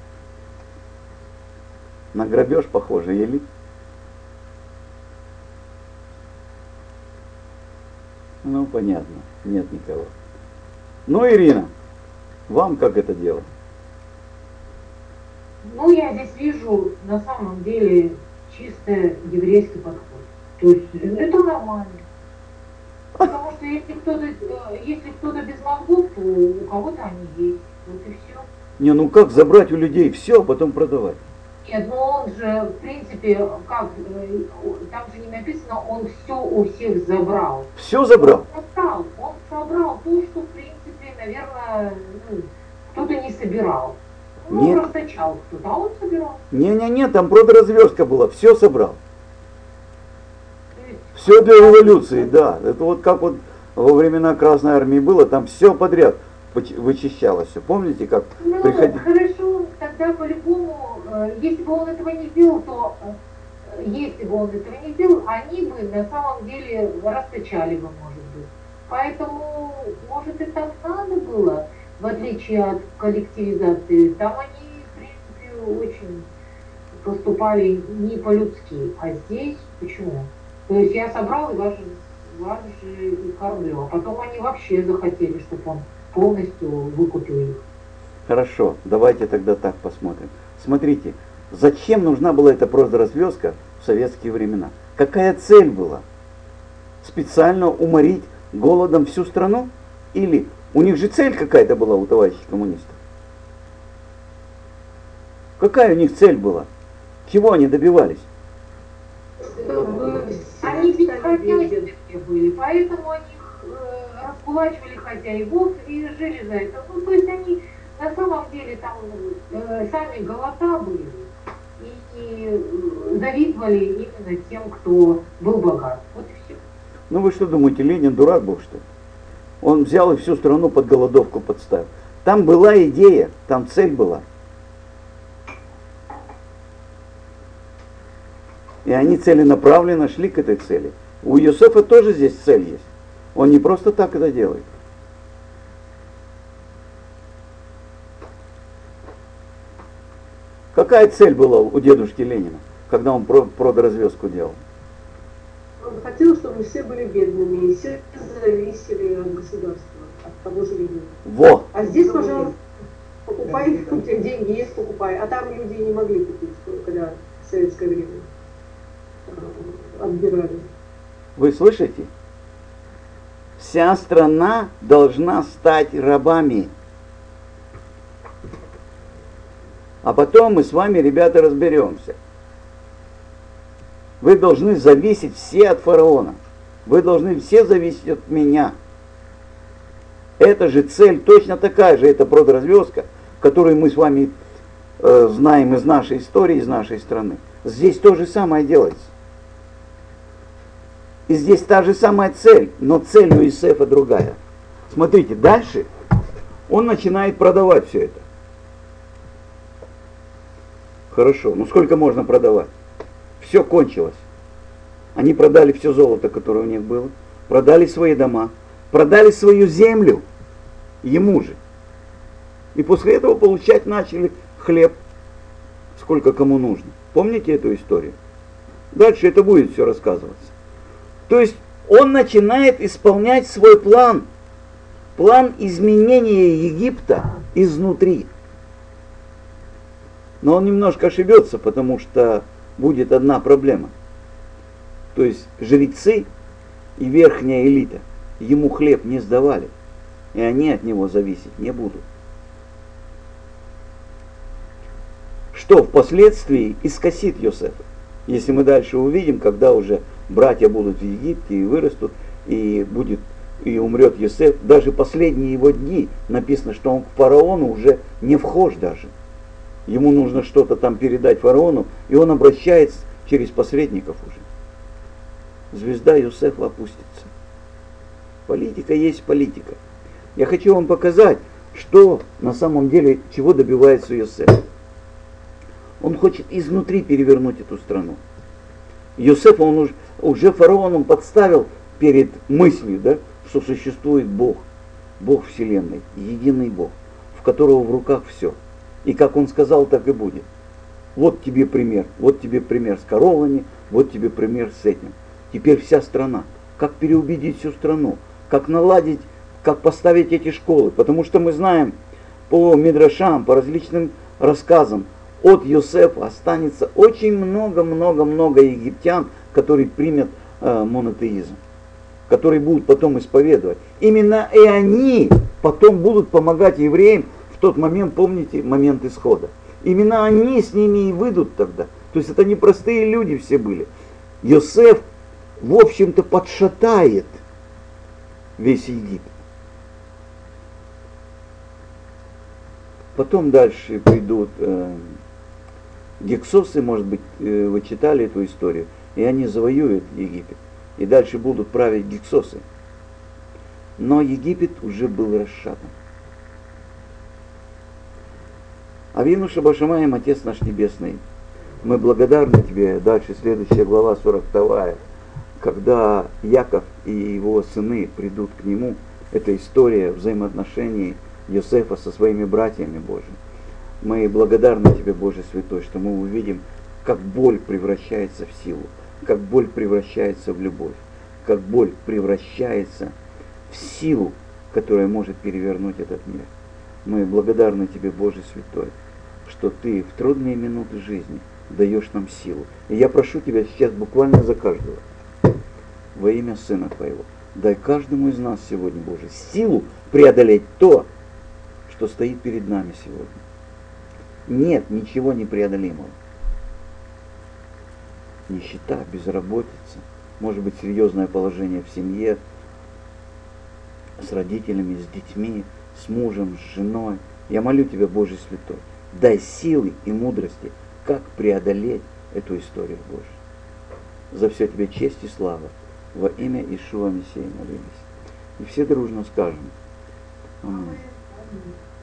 На грабеж похоже, или? Ну понятно, нет никого. Ну, Ирина, вам как это дело? Ну, я здесь вижу на самом деле чисто еврейский подход. То есть это нормально. Потому что если кто-то, если кто-то без мозгов, то у кого-то они есть. Вот и все. Не, ну как забрать у людей все, а потом продавать? Нет, но он же, в принципе, как, э, там же не написано, он все у всех забрал. Все забрал? Он собрал, он собрал то, что, в принципе, наверное, ну, кто-то не собирал. Ну, Нет. расточал кто-то, а он собирал. Не-не-не, там продразверстка была, все собрал. То есть, Все для революции, да. Это вот как вот во времена Красной Армии было, там все подряд поч- вычищалось. Все. Помните, как ну, приходи... хорошо, тогда по-любому, э, если бы он этого не сделал, то, э, если бы он этого не сделал, они бы на самом деле расточали бы, может быть. Поэтому, может, и так надо было, в отличие от коллективизации. Там они, в принципе, очень поступали не по-людски. А здесь почему? То есть я собрал и вас же, вас же и кормлю. А потом они вообще захотели, чтобы он полностью выкупил их. Хорошо, давайте тогда так посмотрим. Смотрите, зачем нужна была эта продразверстка в советские времена? Какая цель была? Специально уморить голодом всю страну? Или у них же цель какая-то была у товарищей коммунистов? Какая у них цель была? Чего они добивались? Они ведь хозяйственные были, поэтому они э, раскулачивали хозяевов и жили за это. Ну, то есть они на самом деле там э, сами голоса были и, и э, завидовали именно тем, кто был богат. Вот и все. Ну вы что думаете, Ленин дурак был, что ли? Он взял и всю страну под голодовку подставил. Там была идея, там цель была. И они целенаправленно шли к этой цели. У Йосефа тоже здесь цель есть. Он не просто так это делает. Какая цель была у дедушки Ленина, когда он продразверстку делал? Он хотел, чтобы все были бедными, и все зависели от государства, от того же Ленина. Во! А здесь, пожалуйста, покупай, у тебя деньги есть, покупай. А там люди не могли купить, когда в советское время отбирали. Вы слышите? Вся страна должна стать рабами. А потом мы с вами, ребята, разберемся. Вы должны зависеть все от фараона. Вы должны все зависеть от меня. Это же цель точно такая же, это продразверстка, которую мы с вами э, знаем из нашей истории, из нашей страны. Здесь то же самое делается. И здесь та же самая цель, но цель у Йосефа другая. Смотрите, дальше он начинает продавать все это. Хорошо, ну сколько можно продавать? Все кончилось. Они продали все золото, которое у них было, продали свои дома, продали свою землю ему же. И после этого получать начали хлеб, сколько кому нужно. Помните эту историю? Дальше это будет все рассказываться. То есть он начинает исполнять свой план, план изменения Египта изнутри. Но он немножко ошибется, потому что будет одна проблема. То есть жрецы и верхняя элита ему хлеб не сдавали, и они от него зависеть не будут. Что впоследствии искосит Йосефа. Если мы дальше увидим, когда уже братья будут в Египте и вырастут, и будет и умрет Йосеф, даже последние его дни написано, что он к фараону уже не вхож даже. Ему нужно что-то там передать фараону, и он обращается через посредников уже. Звезда Йосефа опустится. Политика есть политика. Я хочу вам показать, что на самом деле, чего добивается Йосеф. Он хочет изнутри перевернуть эту страну. Йосефа он уже, уже фараоном подставил перед мыслью, да, что существует Бог, Бог Вселенной, единый Бог, в которого в руках все. И как он сказал, так и будет. Вот тебе пример, вот тебе пример с коровами, вот тебе пример с этим. Теперь вся страна. Как переубедить всю страну, как наладить, как поставить эти школы. Потому что мы знаем по мидрашам, по различным рассказам, от Йосефа останется очень много-много-много египтян, которые примут э, монотеизм, которые будут потом исповедовать. Именно и они потом будут помогать евреям в тот момент, помните, момент исхода. Именно они с ними и выйдут тогда. То есть это не простые люди все были. Йосеф, в общем-то, подшатает весь Египет. Потом дальше придут э, гиксосы, может быть, э, вы читали эту историю, и они завоюют Египет. И дальше будут править гиксосы. Но Египет уже был расшатан. Авину Шабашамаем, Отец наш Небесный, мы благодарны Тебе. Дальше следующая глава, сорок вторая. Когда Яков и его сыны придут к нему, это история взаимоотношений Йосефа со своими братьями Божьими. Мы благодарны Тебе, Боже Святой, что мы увидим, как боль превращается в силу, как боль превращается в любовь, как боль превращается в силу, которая может перевернуть этот мир. Мы благодарны Тебе, Боже Святой, что Ты в трудные минуты жизни даешь нам силу. И я прошу Тебя сейчас буквально за каждого, во имя Сына Твоего, дай каждому из нас сегодня, Боже, силу преодолеть то, что стоит перед нами сегодня. Нет ничего непреодолимого. Нищета, безработица, может быть, серьезное положение в семье, с родителями, с детьми, с мужем, с женой. Я молю Тебя, Боже Святой, дай силы и мудрости, как преодолеть эту историю, Боже. За все Тебе честь и слава. Во имя Ишуа Мессии молились. И все дружно скажем. Аминь.